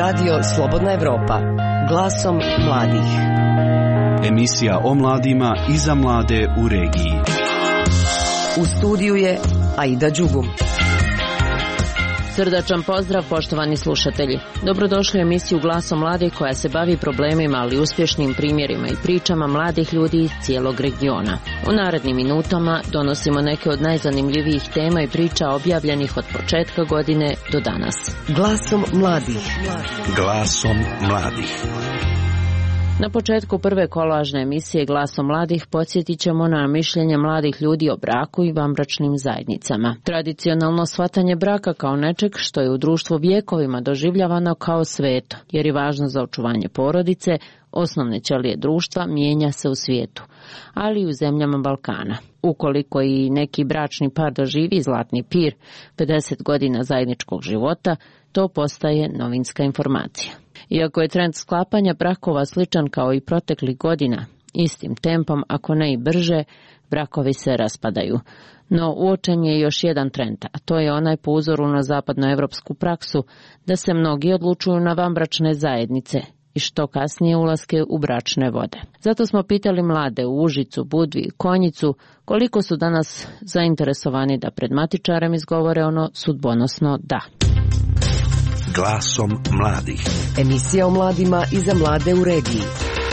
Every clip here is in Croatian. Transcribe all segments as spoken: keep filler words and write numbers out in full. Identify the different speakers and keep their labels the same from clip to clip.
Speaker 1: Radio Slobodna Evropa, glasom mladih.
Speaker 2: Emisija o mladima i za mlade u regiji.
Speaker 1: U studiju je Aida Đugum.
Speaker 3: Srdačan pozdrav, poštovani slušatelji. Dobrodošli u emisiju Glasom mladih koja se bavi problemima, ali uspješnim primjerima i pričama mladih ljudi iz cijelog regiona. U narednim minutama donosimo neke od najzanimljivijih tema i priča objavljenih od početka godine do danas.
Speaker 1: Glasom mladih.
Speaker 2: Glasom mladih.
Speaker 3: Na početku prve kolažne emisije Glasom mladih podsjetit ćemo na mišljenje mladih ljudi o braku i vanbračnim zajednicama. Tradicionalno shvatanje braka kao nečeg što je u društvu vjekovima doživljavano kao sveto, jer je važno za očuvanje porodice, osnovne ćelije društva mijenja se u svijetu, ali i u zemljama Balkana. Ukoliko i neki bračni par doživi zlatni pir, pedeset godina zajedničkog života, to postaje novinska informacija. Iako je trend sklapanja brakova sličan kao i proteklih godina, istim tempom, ako ne i brže, brakovi se raspadaju. No uočen je još jedan trend, a to je onaj po uzoru na zapadnoevropsku praksu, da se mnogi odlučuju na vanbračne zajednice i što kasnije ulaske u bračne vode. Zato smo pitali mlade u Užicu, Budvi i Konjicu koliko su danas zainteresovani da pred matičarem izgovore ono sudbonosno da.
Speaker 2: Glasom mladih.
Speaker 1: Emisija o mladima i za mlade u regiji.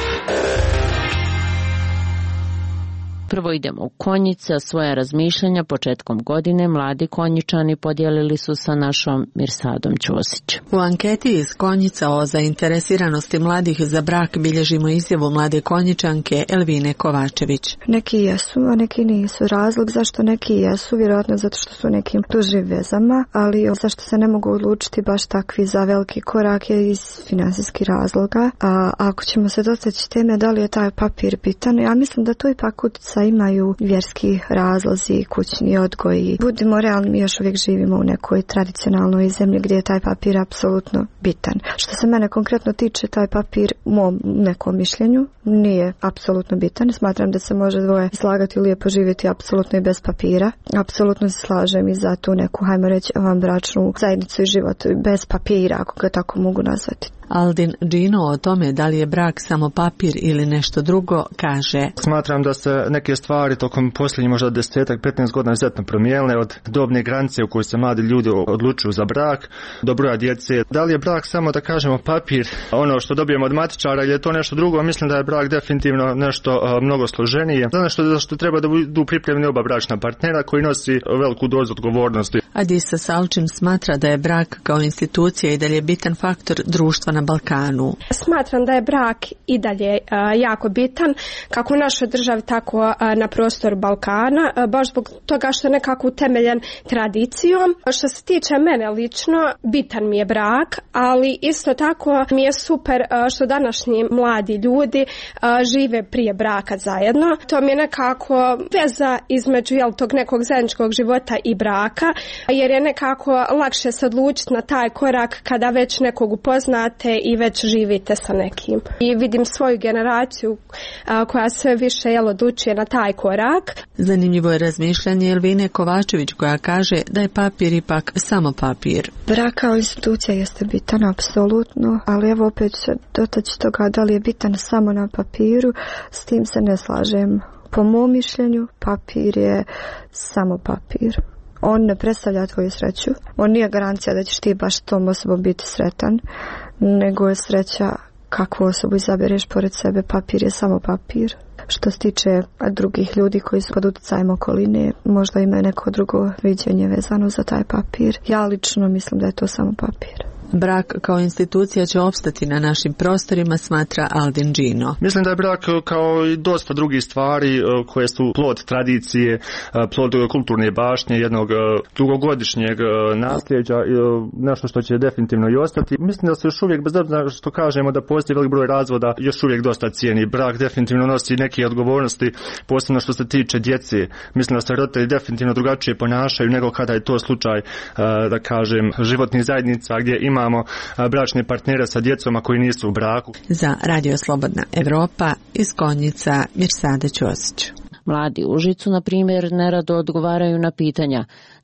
Speaker 3: Prvo idemo u Konjice, svoja razmišljanja početkom godine mladi Konjičani podijelili su sa našom Mirsadom Ćosić.
Speaker 4: U anketi iz Konjica o zainteresiranosti mladih za brak bilježimo izjavu mlade Konjičanke Elvine Kovačević.
Speaker 5: Neki jesu, a neki nisu. Razlog zašto neki jesu, vjerojatno zato što su nekim dužim vezama, ali zašto se ne mogu odlučiti baš takvi za veliki korak je iz finansijskih razloga. A ako ćemo se dotaći teme da li je taj papir bitan, ja mislim da to ipak utjeca imaju vjerski razlozi, kućni odgoj. Budimo realni, mi još uvijek živimo u nekoj tradicionalnoj zemlji gdje je taj papir apsolutno bitan. Što se mene konkretno tiče, taj papir u mom nekom mišljenju nije apsolutno bitan. Smatram da se može dvoje slagati i lijepo živjeti apsolutno i bez papira. Apsolutno se slažem i za tu neku, hajmo reći, vanbračnu zajednicu i život bez papira, ako ga tako mogu nazvati.
Speaker 4: Aldin Džino o tome da li je brak samo papir ili nešto drugo kaže:
Speaker 6: Smatram da se neke stvari tokom posljednjih možda desetak, petnaest godina izuzetno promijenile od dobne granice u kojoj se mladi ljudi odlučuju za brak do broja djece. Da li je brak samo, da kažemo, papir, ono što dobijemo od matičara, ili je to nešto drugo? Mislim da je brak definitivno nešto uh, mnogo složenije. Nešto za što treba da budu pripremljeni oba bračna partnera koji nosi veliku dozu odgovornosti.
Speaker 4: Adisa Salčin smatra da je brak kao institucija i dalje bitan faktor društva na Balkanu.
Speaker 7: Smatram da je brak i dalje a, jako bitan, kako u našoj državi, tako a, na prostoru Balkana, a, baš zbog toga što je nekako utemeljen tradicijom. Što se tiče mene lično, bitan mi je brak, ali isto tako mi je super a, što današnji mladi ljudi a, žive prije braka zajedno. To mi je nekako veza između jel, tog nekog zajedničkog života i braka, jer je nekako lakše se odlučiti na taj korak kada već nekog upoznate i već živite sa nekim. I vidim svoju generaciju a, koja sve više jel, odlučuje na taj korak.
Speaker 4: Zanimljivo je razmišljanje Elvine Kovačević koja kaže da je papir ipak samo papir.
Speaker 5: Brak kao institucija jeste bitan, apsolutno, ali evo opet se dotaći toga da li je bitan samo na papiru, s tim se ne slažem. Po mom mišljenju, papir je samo papir. On ne predstavlja tvoju sreću. On nije garancija da ćeš ti baš tom osobom biti sretan, nego je sreća kakvu osobu izabereš pored sebe. Papir je samo papir. Što se tiče drugih ljudi koji su pod utjecajem okoline, možda imaju neko drugo viđenje vezano za taj papir. Ja lično mislim da je to samo papir.
Speaker 4: Brak kao institucija će opstati na našim prostorima, smatra Aldin Džino.
Speaker 6: Mislim da je brak kao i dosta drugih stvari koje su plod tradicije, plod kulturne bašnje, jednog dugogodišnjeg nasljeđa, nešto što će definitivno i ostati. Mislim da se još uvijek, bez obzira što kažemo da postoji velik broj razvoda, još uvijek dosta cijeni. Brak definitivno nosi neke odgovornosti, posebno što se tiče djece. Mislim da se roditelji definitivno drugačije ponašaju nego kada je to slučaj, da kažem, životnih zajednica gdje ima imamo bračne partnere sa djecom koji nisu u braku.
Speaker 4: Za Radio Slobodna Evropa iz Konjica Mirsada Ćosić.
Speaker 3: Mladi u Užicu, na primjer, nerado odgovaraju na pitanja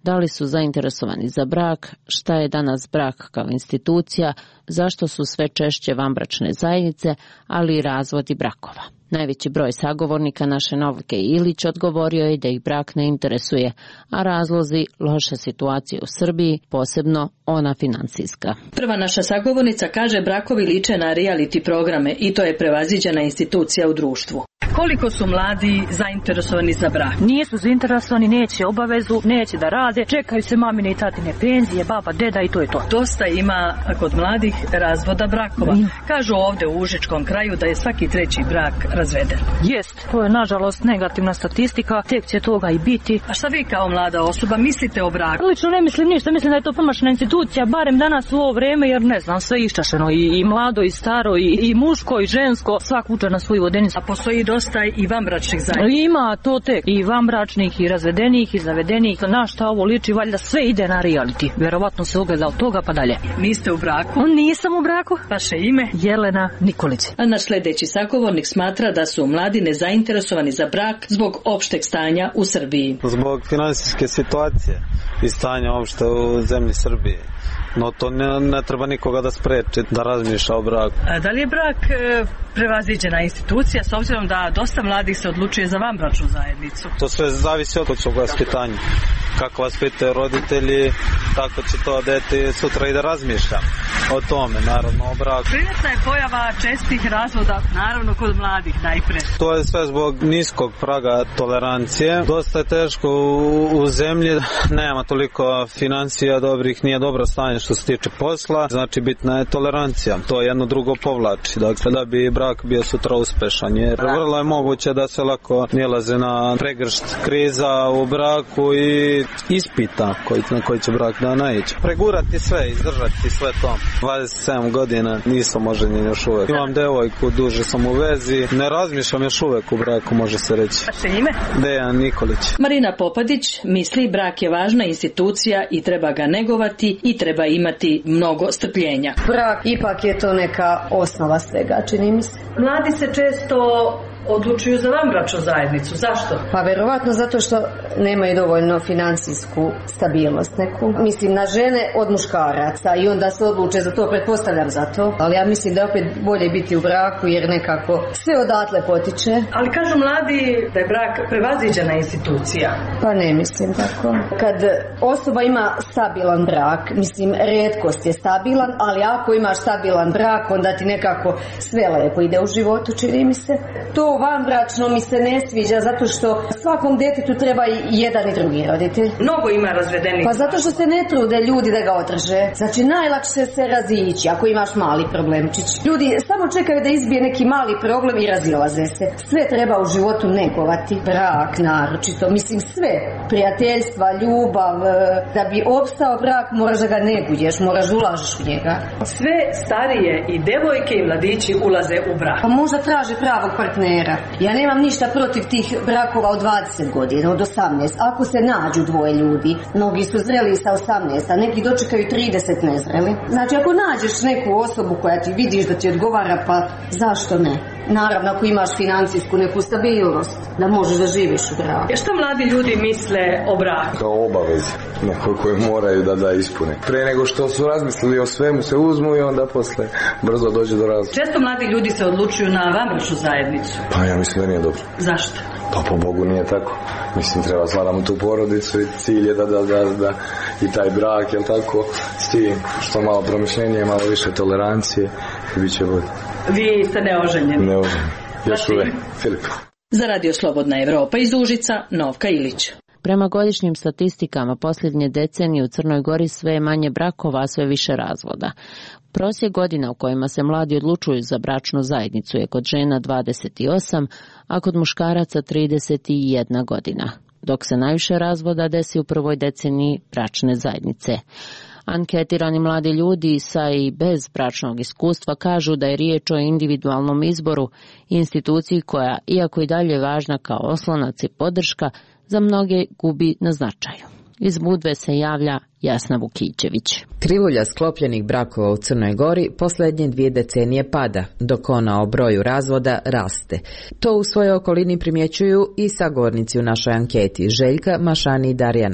Speaker 3: da li su zainteresovani za brak, šta je danas brak kao institucija, zašto su sve češće vanbračne zajednice, ali i razvodi brakova. Najveći broj sagovornika naše Novke Ilić odgovorio je da ih brak ne interesuje, a razlozi loša situacija u Srbiji, posebno ona financijska.
Speaker 8: Prva naša sagovornica kaže brakovi liče na reality programe i to je prevaziđena institucija u društvu. Koliko su mladi zainteresovani za brak?
Speaker 9: Nisu zainteresovani, neće obavezu, neće da rade, čekaju se mamine i tatine penzije, baba, deda i to je to.
Speaker 8: Dosta ima kod mladih razvoda brakova. Mm. Kažu ovde u Užičkom kraju da je svaki treći brak razveden.
Speaker 9: Jest, to je nažalost negativna statistika, tek će toga i biti.
Speaker 8: A šta vi kao mlada osoba mislite o braku?
Speaker 9: Lično ne mislim ništa, mislim da je to promašena institucija, barem danas u ovo vreme, jer ne znam, sve iščašeno, i, i mlado, i staro, i, i muško, i žensko, svak uče na svoju vodenicu.
Speaker 8: A postoji dosta i vanbračnih zajednica?
Speaker 9: Ima to tek, i vanbračnih, i razvedenih, i zavedenih. Na šta ovo liči, valjda sve ide na reality. Vjerovatno se ogleda od toga pa dalje.
Speaker 8: Niste u braku?
Speaker 9: Nisam u braku.
Speaker 8: Vaše ime?
Speaker 9: Jelena Nikolić.
Speaker 8: A naš sljedeći sagovornik smatra da su mladi nezainteresovani za brak zbog opšteg stanja u Srbiji.
Speaker 10: Zbog finansijske situacije i stanja opšte u zemlji Srbije. No to ne, ne treba nikoga da spreči da razmišlja o braku.
Speaker 8: A da li je brak e, prevaziđena institucija s obzirom da dosta mladih se odlučuje za vanbračnu zajednicu?
Speaker 10: To sve zavisi od svog vaspitanja. Kako vaspitaju roditelji, tako će to dete sutra i da razmišlja o tome, naravno o braku.
Speaker 8: Prijetna je pojava čestih razvoda, naravno kod mladih najpre.
Speaker 10: To je sve zbog niskog praga tolerancije. Dosta je teško u, u zemlji, nema toliko financija dobrih, nije dobro stanje što se tiče posla, znači bitna je tolerancija. To jedno drugo povlači, dakle da bi brak bio sutra uspešan, jer vrlo je moguće da se lako nalaze na pregršt kriza u braku i ispita koji, na koji će brak da naići. Pregurati sve, izdržati sve to. dvadeset sedam godina nisam oženjen još uvek. Imam devojku, duže sam u vezi, ne razmišljam još uvek u braku, može se reći.
Speaker 8: Vaše ime?
Speaker 10: Dejan Nikolić.
Speaker 8: Marina Popadić misli brak je važna institucija i treba ga negovati i treba imati mnogo strpljenja.
Speaker 11: Brak ipak je to neka osnova svega, čini mi se.
Speaker 8: Mladi se često odlučuju za vanbračnu zajednicu. Zašto?
Speaker 11: Pa verovatno zato što nemaju dovoljno financijsku stabilnost neku. Mislim na žene od muškaraca i onda se odluče za to, pretpostavljam za to. Ali ja mislim da je opet bolje biti u braku jer nekako sve odatle potiče.
Speaker 8: Ali kažu mladi da je brak prevaziđena institucija.
Speaker 11: Pa ne mislim tako. Kad osoba ima stabilan brak, mislim retkost je stabilan, ali ako imaš stabilan brak onda ti nekako sve lepo ide u životu, čini mi se. To vanbračno mi se ne sviđa zato što svakom djetetu treba i jedan i drugi roditelj.
Speaker 8: Mnogo ima razvedenih.
Speaker 11: Pa zato što se ne trude ljudi da ga otrže. Znači najlakše se razići ako imaš mali problemčić. Ljudi samo čekaju da izbije neki mali problem i razilaze se. Sve treba u životu negovati. Brak naročito. Mislim sve. Prijateljstva, ljubav. Da bi opstao brak moraš da ga neguješ, moraš da ulažeš u njega.
Speaker 8: Sve starije i devojke i mladići ulaze u brak.
Speaker 11: Pa možda traže pravog partnera. Ja nemam ništa protiv tih brakova od dvadeset godina, od osamnaest. Ako se nađu dvoje ljudi, mnogi su zreli sa osamnaest, a neki dočekaju trideset nezreli. Znači ako nađeš neku osobu koja ti vidiš da ti odgovara, pa zašto ne? Naravno ako imaš financijsku neku stabilnost, da možeš da živiš u braku.
Speaker 8: Što mladi ljudi misle o braku?
Speaker 12: Kao obavezi koje moraju da da ispune. Pre nego što su razmislili o svemu se uzmu i onda posle brzo dođe do razloga.
Speaker 8: Često mladi ljudi se odlučuju na vanbračnu zajednicu.
Speaker 12: Pa ja mislim da nije dobro.
Speaker 8: Zašto?
Speaker 12: Pa po Bogu nije tako. Mislim treba stvaramo tu porodicu i cilj je da, da, da, da i taj brak, jel tako, s tim što malo promišljenje, malo više tolerancije i bit će bolje.
Speaker 8: Vi ste neoženjeni?
Speaker 12: Neoženjeni. Još uvek. Filip.
Speaker 8: Za Radio Slobodna Evropa iz Užica, Novka Ilić.
Speaker 3: Prema godišnjim statistikama, posljednje decenije u Crnoj Gori sve je manje brakova, a sve više razvoda. Prosjek godina u kojima se mladi odlučuju za bračnu zajednicu je kod žena dvadeset osam, a kod muškaraca trideset jedna godina, dok se najviše razvoda desi u prvoj deceniji bračne zajednice. Anketirani mladi ljudi sa i bez bračnog iskustva kažu da je riječ o individualnom izboru i instituciji koja, iako i dalje važna kao oslonac i podrška, za mnoge gubi na značaju. Iz Budve se javlja Jasna Vukićević.
Speaker 13: Krivulja sklopljenih brakova u Crnoj Gori posljednje dvije decenije pada, dok ona o broju razvoda raste. To u svojoj okolini primjećuju i sagovornici u našoj anketi, Željka, Mašani i Darjana.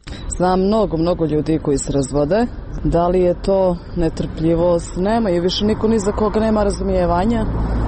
Speaker 14: Znam mnogo, mnogo ljudi koji se razvode. Da li je to netrpljivost? Nema i više niko ni za koga nema razumijevanja.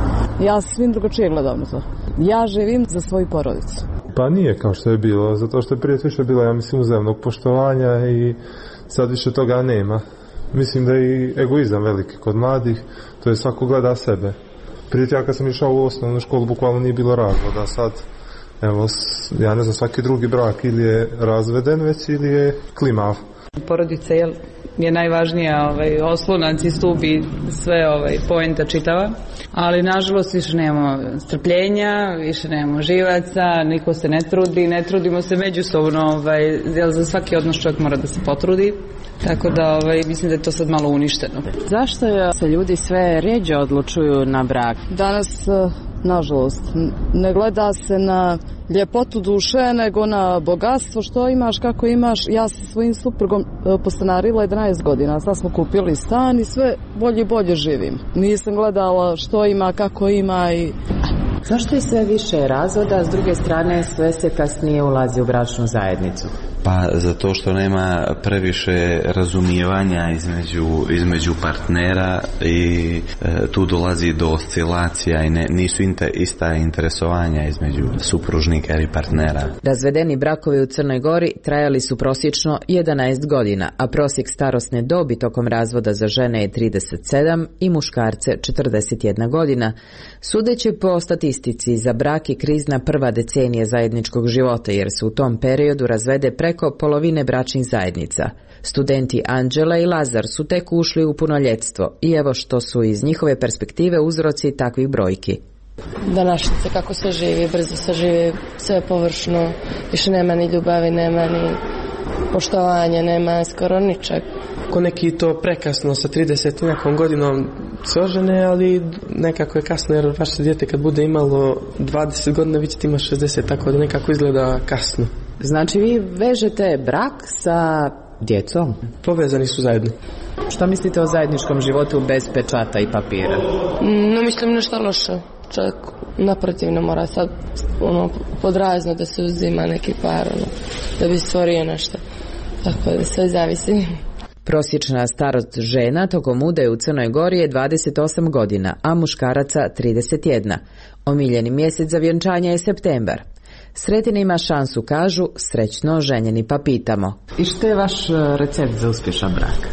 Speaker 14: Ja svim drugačije gledam na to. Ja živim za svoju porodicu.
Speaker 15: Pa nije kao što je bilo, zato što je prije više bilo, ja mislim, uzajamnog poštovanja i sad više toga nema. Mislim da je i egoizam veliki kod mladih, to je svako gleda sebe. Prije ja kad sam išao u osnovnu školu, bukvalno nije bilo razvoda, sad, evo, ja ne znam, svaki drugi brak ili je razveden već ili je klimav.
Speaker 16: Porodica je, je najvažnija ovaj, oslonac i stup i sve ovaj, poenta čitava, ali nažalost više nemamo strpljenja, više nemamo živaca, niko se ne trudi, ne trudimo se međusobno, ovaj, jer za svaki odnos čovjek mora da se potrudi, tako da ovaj, mislim da je to sad malo uništeno.
Speaker 3: Zašto se ljudi sve rjeđe odlučuju na brak?
Speaker 14: Danas, nažalost, ne gleda se na ljepotu duše, nego na bogatstvo, što imaš, kako imaš. Ja sa svojim suprugom postanarila jedanaest godina, sad smo kupili stan i sve bolje i bolje živim. Nisam gledala što ima, kako ima i...
Speaker 3: Zašto je sve više razvoda, a s druge strane sve se kasnije ulazi u bračnu zajednicu?
Speaker 17: Pa zato što nema previše razumijevanja između, između partnera i e, tu dolazi do oscilacija i ne, nisu inter, ista interesovanja između supružnika i partnera.
Speaker 13: Razvedeni brakovi u Crnoj Gori trajali su prosječno jedanaest godina, a prosjek starosne dobi tokom razvoda za žene je trideset sedam i muškarce četrdeset jedna godina. Sudeći po statistici, za brak je krizna prva decenija zajedničkog života, jer se u tom periodu razvede preko polovine bračnih zajednica. Studenti Anđela i Lazar su tek ušli u punoljetstvo i evo što su iz njihove perspektive uzroci takvih brojki.
Speaker 18: Današnjice kako se živi, brzo se živi, sve površno, više nema ni ljubavi, nema ni poštovanja, nema skoro ničeg.
Speaker 19: Ko neki to prekasno sa trideset nekom godinom se ožene, ali nekako je kasno, jer vaše dijete kad bude imalo dvadeset godina, vi ćete imati šezdeset, tako da nekako izgleda kasno.
Speaker 3: Znači vi vežete brak sa djecom?
Speaker 19: Povezani su zajedno.
Speaker 3: Šta mislite o zajedničkom životu bez pečata i papira?
Speaker 18: Ne mislim nešto loše. Čovjek naprotiv ne mora sad ono, podrazno da se uzima neki par ono, da bi stvorio nešto. Tako da sve zavisi.
Speaker 13: Prosječna starost žena tokom udaje u Crnoj Gori je dvadeset osam godina, a muškaraca trideset jedan. Omiljeni mjesec za vjenčanje je septembar. Sretin ima šansu, kažu, srećno ženjeni pa pitamo.
Speaker 3: I što je vaš recept za uspješan brak?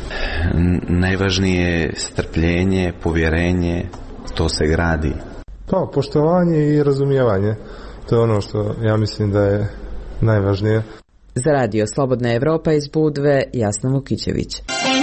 Speaker 17: Najvažnije je strpljenje, povjerenje, to se gradi.
Speaker 15: Pa, poštovanje i razumijevanje. To je ono što ja mislim da je najvažnije.
Speaker 13: Za radio Slobodna Evropa iz Budve, Jasna Vukićević.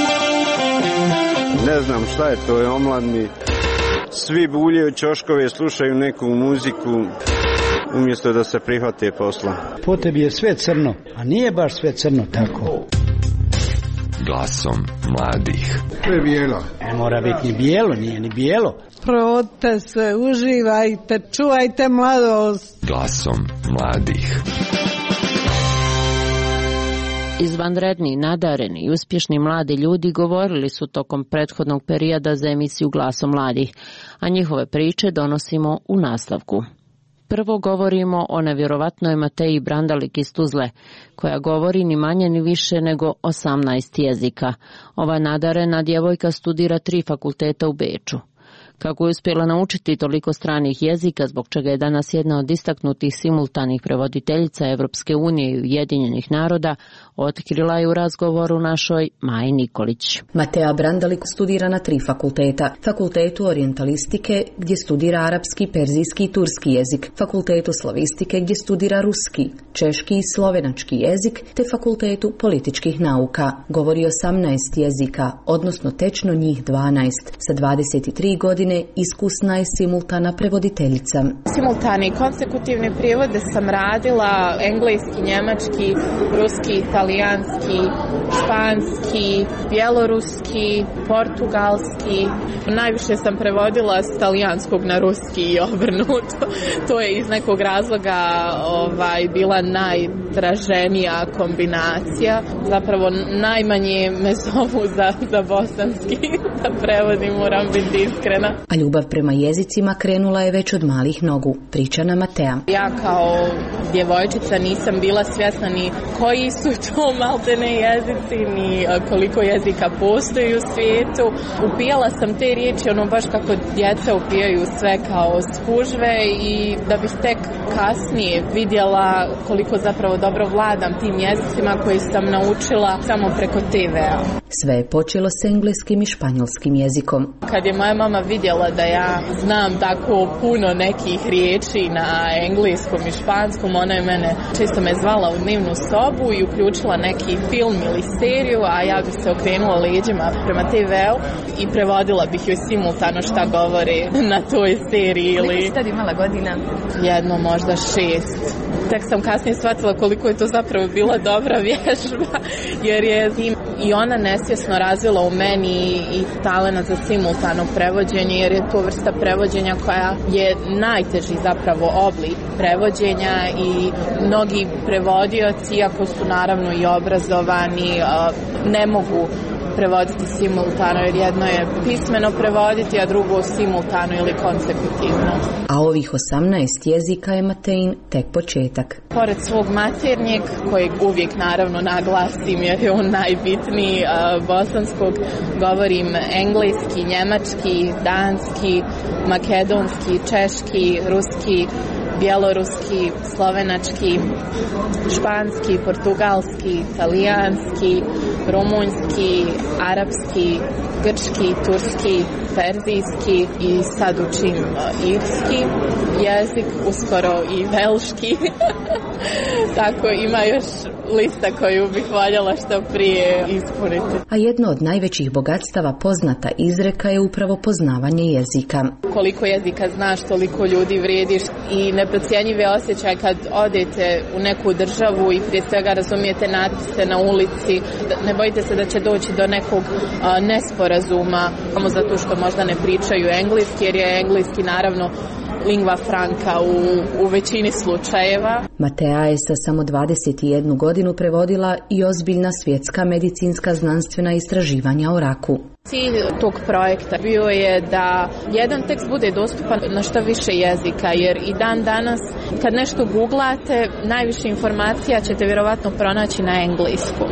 Speaker 20: Ne znam šta je to, je omladni. Svi buljaju ćoškove, slušaju neku muziku, umjesto da se prihvate posla.
Speaker 21: Po tebi je sve crno, a nije baš sve crno tako.
Speaker 22: Glasom mladih.
Speaker 21: To je bijelo. Ne mora biti ni bijelo, nije ni bijelo.
Speaker 23: Provodite se, uživajte, čuvajte mladost.
Speaker 22: Glasom mladih.
Speaker 3: Izvanredni, nadareni i uspješni mladi ljudi govorili su tokom prethodnog perioda za emisiju Glasom mladih, a njihove priče donosimo u nastavku. Prvo govorimo o nevjerovatnoj Mateji Brandalik iz Tuzle, koja govori ni manje ni više nego osamnaest jezika. Ova nadarena djevojka studira tri fakulteta u Beču. Kako je uspjela naučiti toliko stranih jezika, zbog čega je danas jedna od istaknutih simultanih prevoditeljica Evropske unije i Ujedinjenih naroda, otkrila je u razgovoru našoj Maji Nikolić.
Speaker 24: Mateja Brandalik studira na tri fakulteta. Fakultetu orijentalistike gdje studira arapski, perzijski i turski jezik, fakultetu slavistike gdje studira ruski, češki i slovenački jezik, te fakultetu političkih nauka. Govori osamnaest jezika, odnosno tečno njih dvanaest. Sa dvadeset tri godine iskusna je simultana prevoditeljica.
Speaker 25: Simultani konsekutivne prijevode sam radila engleski, njemački, ruski, italijanski, španski, bjeloruski, portugalski. Najviše sam prevodila s talijanskog na ruski i obrnuto. To je iz nekog razloga ovaj, bila najtraženija kombinacija. Zapravo najmanje me zovu za, za bosanski da prevodim, moram biti iskrena.
Speaker 24: A ljubav prema jezicima krenula je već od malih nogu, priča na Mateja.
Speaker 25: Ja kao djevojčica nisam bila svjesna ni koji su maltene jezici, ni koliko jezika postoji u svijetu. Upijala sam te riječi ono baš kako djeca upijaju sve kao spužve i da bih tek kasnije vidjela koliko zapravo dobro vladam tim jezicima koji sam naučila samo preko te vea.
Speaker 24: Sve je počelo s engleskim i španjolskim jezikom.
Speaker 25: Kad je moja mama vidjela da ja znam tako puno nekih riječi na engleskom i španskom, ona je mene često me zvala u dnevnu sobu i uključila neki film ili seriju, a ja bih se okrenula leđima prema te veu i prevodila bih joj simultano šta govori na toj seriji. Ili...
Speaker 24: Koliko si tad imala godina?
Speaker 25: Jedno, možda šest. Tek sam kasnije shvatila koliko je to zapravo bila dobra vježba, jer je i ona nesvjesno razvila u meni i talent za simultano prevođenje, jer je to vrsta prevođenja koja je najteži zapravo oblik prevođenja i mnogi prevodioci, iako su naravno i obrazovani, ne mogu prevoditi simultano, jer jedno je pismeno prevoditi, a drugo simultano ili konsekutivno.
Speaker 24: A ovih osamnaest jezika je Matein tek početak.
Speaker 25: Pored svog maternjeg, kojeg uvijek naravno naglasim jer je on najbitniji, bosanskog, govorim engleski, njemački, danski, makedonski, češki, ruski, bjeloruski, slovenački, španski, portugalski, italijanski, rumunjski, arapski, grčki, turski, perzijski i sad učim irski jezik, uskoro i velški. Tako ima još lista koju bih voljela što prije ispuniti.
Speaker 24: A jedno od najvećih bogatstava poznata izreka je upravo poznavanje jezika.
Speaker 25: Koliko jezika znaš, toliko ljudi vrijediš i neprocjenjive osjećaj kad odete u neku državu i prije svega razumijete natpise na ulici. Ne bojite se da će doći do nekog a, nesporazuma, samo zato što možda ne pričaju engleski, jer je engleski naravno lingva franca u, u većini slučajeva.
Speaker 24: Matea je sa samo dvadeset jednu godinu prevodila i ozbiljna svjetska medicinska znanstvena istraživanja o raku.
Speaker 25: Cilj tog projekta bio je da jedan tekst bude dostupan na što više jezika, jer i dan danas kad nešto googlate, najviše informacija ćete vjerovatno pronaći na engleskom,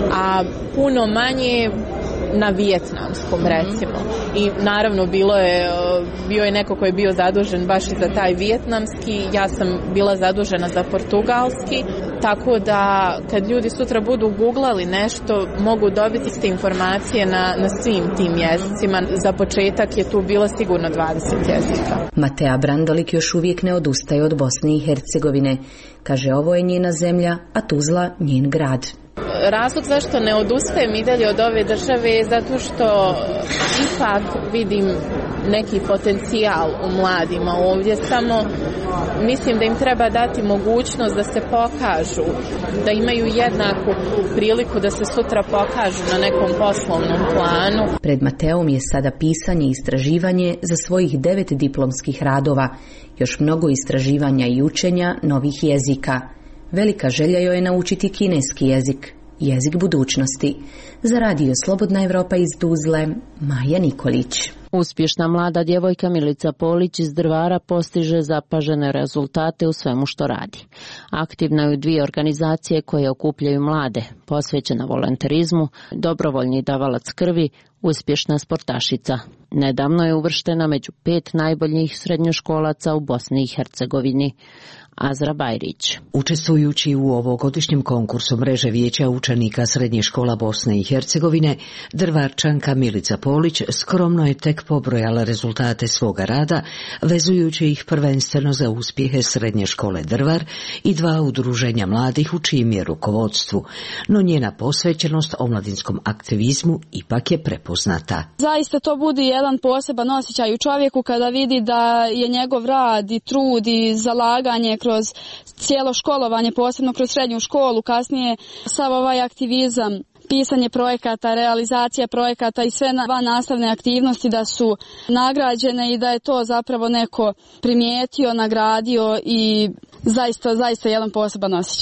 Speaker 25: a puno manje na vijetnamskom recimo. I naravno bilo je, bio je neko koji je bio zadužen baš i za taj vijetnamski, ja sam bila zadužena za portugalski, tako da kad ljudi sutra budu googlali nešto, mogu dobiti iste informacije na, na svim tim jezicima. Za početak je tu bilo sigurno dvadeset jezika.
Speaker 24: Matea Brandolik još uvijek ne odustaje od Bosne i Hercegovine. Kaže, ovo je njena zemlja, a Tuzla njen grad.
Speaker 25: Razlog zašto ne odustajem i dalje od ove države je zato što ipak vidim neki potencijal u mladima ovdje, samo mislim da im treba dati mogućnost da se pokažu, da imaju jednaku priliku da se sutra pokažu na nekom poslovnom planu.
Speaker 24: Pred Mateom je sada pisanje i istraživanje za svojih devet diplomskih radova, još mnogo istraživanja i učenja novih jezika. Velika želja joj je naučiti kineski jezik, jezik budućnosti. Za radio Slobodna Evropa iz Tuzle, Maja Nikolić.
Speaker 3: Uspješna mlada djevojka Milica Polić iz Drvara postiže zapažene rezultate u svemu što radi. Aktivna je u dvije organizacije koje okupljaju mlade, posvećena volonterizmu, dobrovoljni davalac krvi, uspješna sportašica. Nedavno je uvrštena među pet najboljih srednjoškolaca u Bosni i Hercegovini. Azra Bajrić.
Speaker 1: Učestvujući u ovogodišnjem konkursu mreže vijeća učenika srednje škola Bosne i Hercegovine, Drvarčanka Milica Polić skromno je tek pobrojala rezultate svoga rada, vezujući ih prvenstveno za uspjehe srednje škole Drvar i dva udruženja mladih u čijem je rukovodstvu, no njena posvećenost omladinskom aktivizmu ipak je prepoznata.
Speaker 2: Zaista to budi jedan poseban osjećaj u čovjeku kada vidi da je njegov rad i trud i zalaganje kroz cijelo školovanje, posebno kroz srednju školu, kasnije sav ovaj aktivizam, pisanje projekata, realizacija projekata i sve van nastavne aktivnosti da su nagrađene i da je to zapravo neko primijetio, nagradio i zaista, zaista jedan poseban osjećaj.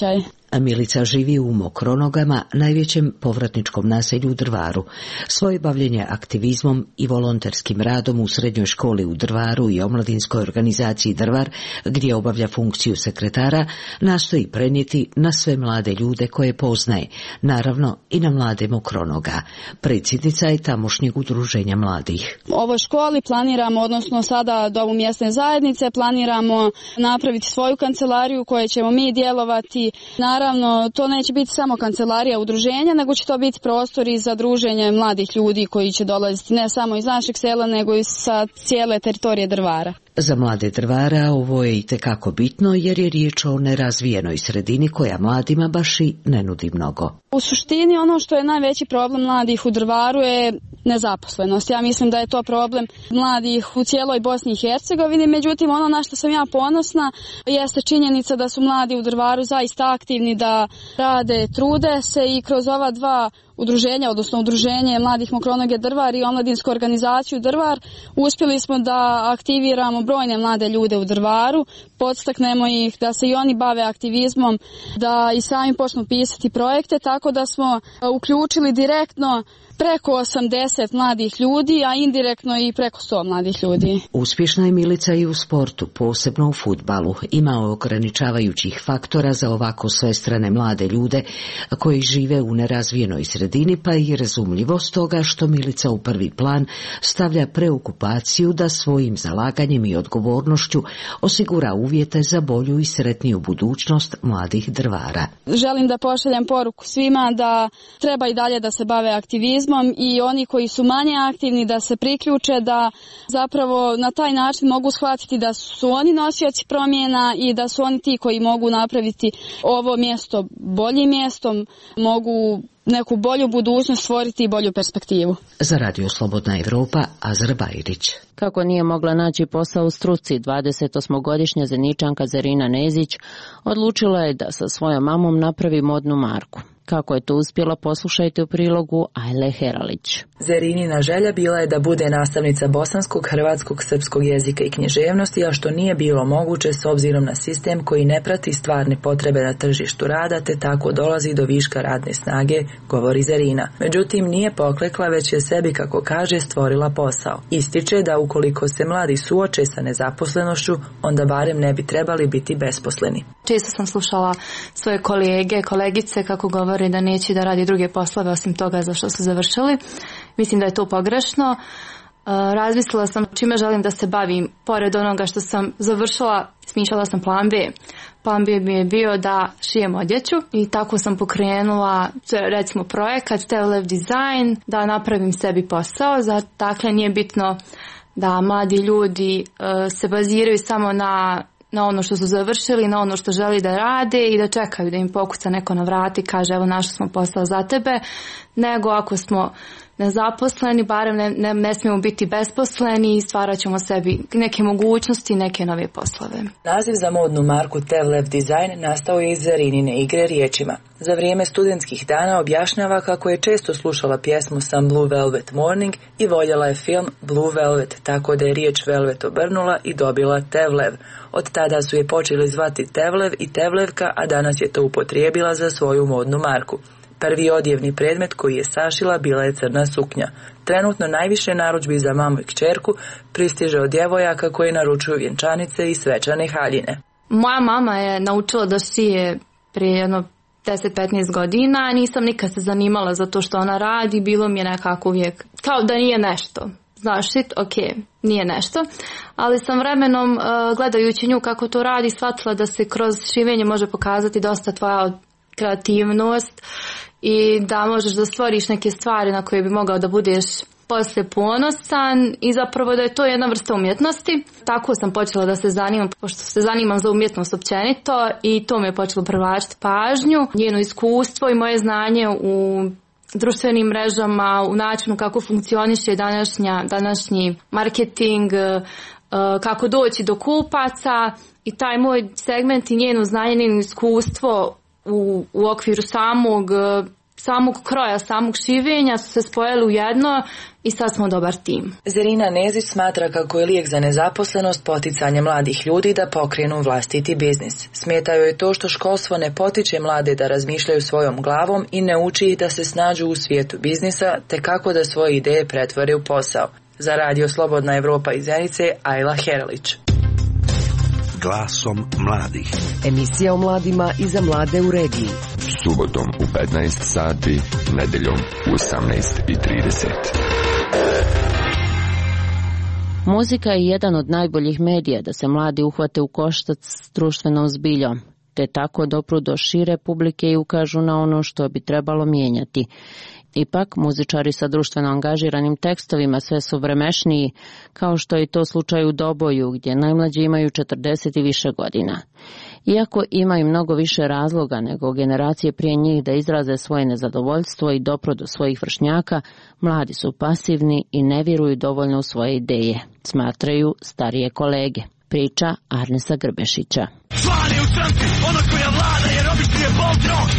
Speaker 1: A Milica živi u Mokronogama, najvećem povratničkom naselju u Drvaru. Svoje bavljenje aktivizmom i volonterskim radom u srednjoj školi u Drvaru i omladinskoj organizaciji Drvar, gdje obavlja funkciju sekretara, nastoji prenijeti na sve mlade ljude koje poznaje, naravno i na mlade Mokronoga. Predsjednica je tamošnjeg udruženja mladih.
Speaker 2: U ovoj školi planiramo, odnosno sada domu mjesne zajednice, planiramo napraviti svoju kancelariju koje ćemo mi djelovati. Naravno, to neće biti samo kancelarija udruženja, nego će to biti prostori za druženje mladih ljudi koji će dolaziti ne samo iz našeg sela, nego i sa cijele teritorije Drvara.
Speaker 1: Za mlade Drvara ovo je itekako bitno jer je riječ o nerazvijenoj sredini koja mladima baš i ne nudi mnogo.
Speaker 2: U suštini ono što je najveći problem mladih u Drvaru je nezaposlenost. Ja mislim da je to problem mladih u cijeloj Bosni i Hercegovini, međutim ono na što sam ja ponosna jeste činjenica da su mladi u Drvaru zaista aktivni, da rade, trude se i kroz ova dva udruženja, odnosno udruženje mladih Mokronoge Drvar i omladinsku organizaciju Drvar, uspjeli smo da aktiviramo brojne mlade ljude u Drvaru, podstaknemo ih da se i oni bave aktivizmom, da i sami počnu pisati projekte, tako da smo uključili direktno preko osamdeset mladih ljudi, a indirektno i preko sto mladih ljudi.
Speaker 1: Uspješna je Milica i u sportu, posebno u fudbalu. Ima ograničavajućih faktora za ovako svestrane mlade ljude koji žive u nerazvijenoj sredini, pa i razumljivo stoga što Milica u prvi plan stavlja preokupaciju da svojim zalaganjem i odgovornošću osigura uvjete za bolju i sretniju budućnost mladih Drvara.
Speaker 2: Želim da pošaljem poruku svima da treba i dalje da se bave aktivizmom i oni koji su manje aktivni da se priključe, da zapravo na taj način mogu shvatiti da su oni nosioci promjena i da su oni ti koji mogu napraviti ovo mjesto boljim mjestom, mogu neku bolju budućnost stvoriti i bolju perspektivu.
Speaker 1: Za Radio Slobodna Evropa, Azra Bajrić.
Speaker 3: Kako nije mogla naći posao u struci, dvadesetosmogodišnja Zeničanka Zerina Nezić odlučila je da sa svojom mamom napravi modnu marku. Kako je to uspjela, poslušajte u prilogu Ajle Heralić.
Speaker 4: Zerinina želja bila je da bude nastavnica bosanskog, hrvatskog, srpskog jezika i književnosti, a što nije bilo moguće s obzirom na sistem koji ne prati stvarne potrebe na tržištu rada, te tako dolazi do viška radne snage, govori Zerina. Međutim, nije poklekla, već je sebi, kako kaže, stvorila posao. Ističe da ukoliko se mladi suoče sa nezaposlenošću, onda barem ne bi trebali biti besposleni.
Speaker 5: Često sam slušala svoje kolege, kolegice kako govore da neće da radi druge poslove osim toga za što su završili. Mislim da je to pogrešno. Razmislila sam čime želim da se bavim. Pored onoga što sam završila, smišljala sam plan B. Plan B mi je bio da šijem odjeću i tako sam pokrenula recimo projekat Tevlev Design, da napravim sebi posao. Dakle, nije bitno da mladi ljudi se baziraju samo na na ono što su završili, na ono što želi da rade i da čekaju da im pokuca neko na vrati i kaže evo našli smo posao za tebe, nego ako smo nezaposleni, barem ne, ne, ne smijemo biti besposleni i stvarat ćemo sebi neke mogućnosti, neke nove poslove.
Speaker 4: Naziv za modnu marku Tevlev Design nastao je iz Zerinine igre riječima. Za vrijeme studentskih dana objašnjava kako je često slušala pjesmu Some Blue Velvet Morning i voljela je film Blue Velvet, tako da je riječ Velvet obrnula i dobila Tevlev. Od tada su je počeli zvati Tevlev i Tevlevka, a danas je to upotrijebila za svoju modnu marku. Prvi odjevni predmet koji je sašila bila je crna suknja. Trenutno najviše narudžbi za mamu i kćerku pristiže od djevojaka koji naručuju vjenčanice i svečane haljine.
Speaker 5: Moja mama je naučila da šije prije jedno deset do petnaest godina, nisam nikad se zanimala za to što ona radi, bilo mi je nekako uvijek kao da nije nešto. Znaš, shit, ok, nije nešto, ali sam vremenom uh, gledajući nju kako to radi shvatila da se kroz šivenje može pokazati dosta tvoja kreativnost i da možeš da stvoriš neke stvari na koje bi mogao da budeš poslije ponosan i zapravo da je to jedna vrsta umjetnosti. Tako sam počela da se zanimam, pošto se zanimam za umjetnost općenito i to me je počelo privlačiti pažnju, njeno iskustvo i moje znanje u društvenim mrežama, u načinu kako funkcioniše današnja, današnji marketing, kako doći do kupaca i taj moj segment i njeno znanje, njeno iskustvo u, u okviru samog samog kroja, samog šivenja su se spojili u jedno i sad smo dobar tim.
Speaker 4: Zerina Nezić smatra kako je lijek za nezaposlenost poticanje mladih ljudi da pokrenu vlastiti biznis. Smeta joj je to što školstvo ne potiče mlade da razmišljaju svojom glavom i ne uči ih da se snađu u svijetu biznisa te kako da svoje ideje pretvore u posao. Za Radio Slobodna Evropa iz Zenice, Ajla Heralić.
Speaker 6: Glasom mladih.
Speaker 7: Emisija o mladima i za mlade u regiji.
Speaker 22: Subotom u petnaest sati, nedeljom u osamnaest i trideset.
Speaker 3: Muzika je jedan od najboljih medija da se mladi uhvate u koštac s društvenom zbiljom, te tako dopru do šire publike i ukažu na ono što bi trebalo mijenjati. Ipak, muzičari sa društveno angažiranim tekstovima sve su vremešniji, kao što je to slučaj u Doboju, gdje najmlađi imaju četrdeset i više godina. Iako imaju mnogo više razloga nego generacije prije njih da izraze svoje nezadovoljstvo i dopro do svojih vršnjaka, mladi su pasivni i ne vjeruju dovoljno u svoje ideje, smatraju starije kolege. Priča Arnesa Grbešića.
Speaker 6: Člani u stranci, ono koja vlada jer obični je poltron.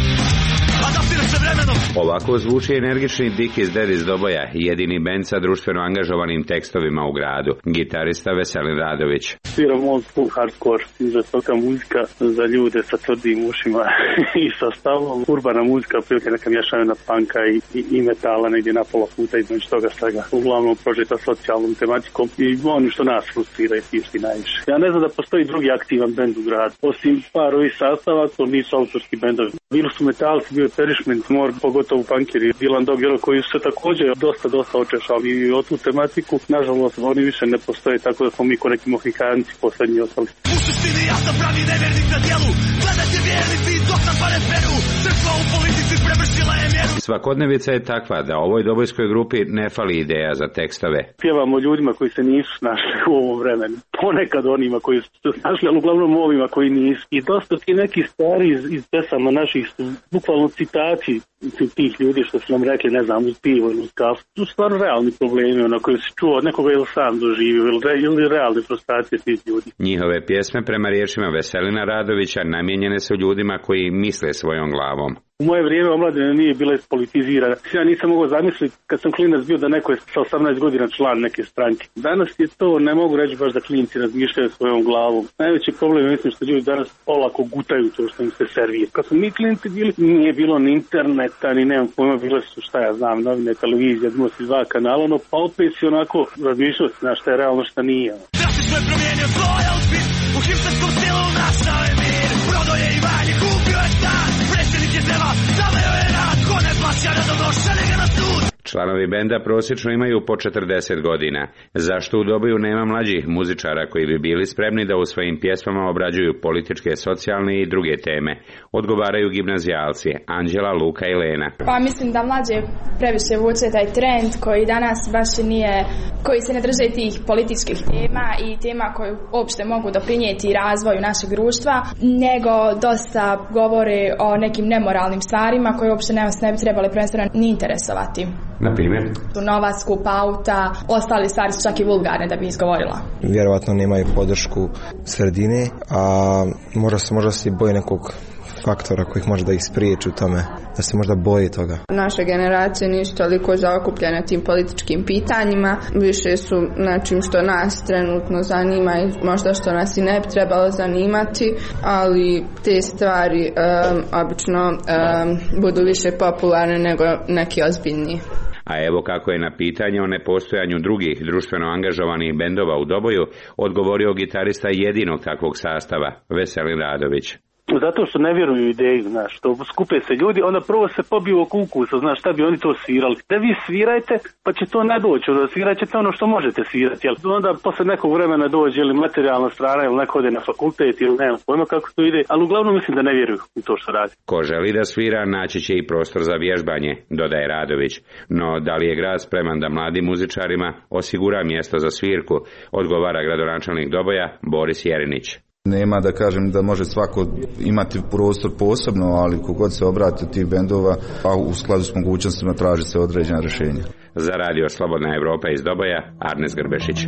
Speaker 9: Ovako zvuči energični Dik iz Dead iz Doboja, jedini bend sa društveno angažovanim tekstovima u gradu. Gitarista Veselin Radović.
Speaker 10: Sviram old school hardcore, žestoka muzika za ljude sa tvrdim ušima i sa stavom. Urbana muzika, prilike neka mješavina panka i, i, i metala negdje na pola puta između toga svega. Uglavnom prožeta socijalnom tematikom i ono što nas frustrira i tišti najviše. Ja ne znam da postoji drugi aktivan bend u gradu. Osim par ovih sastava, to nisu autorski bendovi. Bili su metalci, bio je Perishment, Mor, pogotovo punkeri, Dylan Dog, koji su se također dosta, dosta očešali i o tu tematiku. Nažalost, oni više ne postoje, tako da smo mi ko neki mohikanci posljednji ostali.
Speaker 6: U suštini ja sam pravi nevernik na dijelu, gledajte vjernici, dok sam pare peru, crkva u politici prevršila je mjeru.
Speaker 9: Svakodnevica je takva da ovoj dobojskoj grupi ne fali ideja za tekstove.
Speaker 10: Pjevamo ljudima koji se nisu našli u ovom vremenu. Ponekad onima koji su se našli, ali uglavnom ovima koji nisu. I dosta ti neki stari iz, iz pesama naših su bukvalno citaci tih ljudi što su nam rekli, ne znam, uz pivo ili uz kafu. Tu su stvarno realni problemi, ono koji si čuo od nekoga ili sam doživio, ili, re, ili realne frustracije tih ljudi.
Speaker 9: Njihove pjesme prema riječima Veselina Radovića namijenjene su ljudima koji misle svojom glavom.
Speaker 10: U moje vrijeme omladina nije bila ispolitizirana. Ja nisam mogao zamisliti kad sam klinac bio da neko je sa osamnaest godina član neke stranke. Danas je to, ne mogu reći baš da klinci razmišljaju svojom glavom. Najveći problem je mislim što ljudi danas olako gutaju to što im se servira. Kad smo mi klinci bili, nije bilo ni interneta, ni nemam pojma, bile su šta ja znam, novine, televizija, dmosti dva kanala, no pa opet si onako razmišljao se na šta je realno, šta nije.
Speaker 6: Drastično je promijenio svoj outfit, u hipsterskom stilu našao je mir, prodao je i valje, kupio je stan, predsjednik je treba, zaveo je rad, ko ne plaća redovno, šalje ga na sud.
Speaker 9: Članovi benda prosječno imaju po četrdeset godina. Zašto u Doboju nema mlađih muzičara koji bi bili spremni da u svojim pjesmama obrađuju političke, socijalne i druge teme? Odgovaraju gimnazijalci Anđela, Luka i Lena.
Speaker 11: Pa mislim da mlađe previše vuče taj trend koji danas baš nije, koji se ne drže tih političkih tema i tema koje uopšte mogu doprinijeti razvoju našeg društva, nego dosta govore o nekim nemoralnim stvarima koje uopšte ne, ne bi trebali prvenstveno ni interesovati.
Speaker 9: Na primjer?
Speaker 11: Tu nova skupa auta, ostali stvari su čak i vulgarne da bi izgovorila.
Speaker 26: Vjerovatno nemaju podršku sredine, a možda se možda se boje nekog faktora koji može da ih spriječi u tome, da se možda boji toga.
Speaker 27: Naše generacije nisu toliko zaokupljene tim političkim pitanjima, više su način što nas trenutno zanima i možda što nas i ne bi trebalo zanimati, ali te stvari um, obično um, budu više popularne nego neki ozbiljniji.
Speaker 9: A evo kako je na pitanje o nepostojanju drugih društveno angažovanih bendova u Doboju odgovorio gitarista jedinog takvog sastava, Veselin Radović.
Speaker 10: Zato što ne vjeruju ideju, znaš, to skupe se ljudi, onda prvo se pobiju oko ukusa, znaš, šta bi oni to svirali. Da vi svirajte, pa će to ne doći, da svirat ćete ono što možete svirati, jel? Onda posle nekog vremena dođe ili materijalna strana, ili neko ode na fakultet, ili ne znam pojma kako to ide, ali uglavnom mislim da ne vjeruju u to što radi.
Speaker 9: Ko želi da svira, naći će i prostor za vježbanje, dodaje Radović. No, da li je grad spreman da mladim muzičarima osigura mjesto za svirku, odgovara gradonačelnik Doboja, Boris Jerinić.
Speaker 28: Nema da kažem da može svako imati prostor posebno, ali kogod se obrati tih bendova, a u skladu s mogućnostima traži se određena rješenja.
Speaker 9: Za Radio Slobodna Evropa iz Doboja, Arnes Grbešić.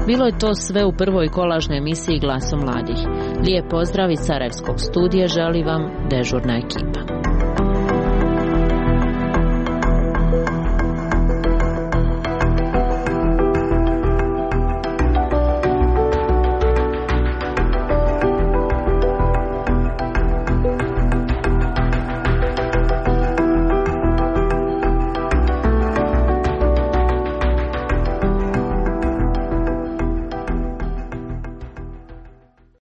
Speaker 3: Bilo je to sve u prvoj kolažnoj emisiji Glasom mladih. Lijep pozdrav iz Sarajevskog studija želi vam dežurna ekipa.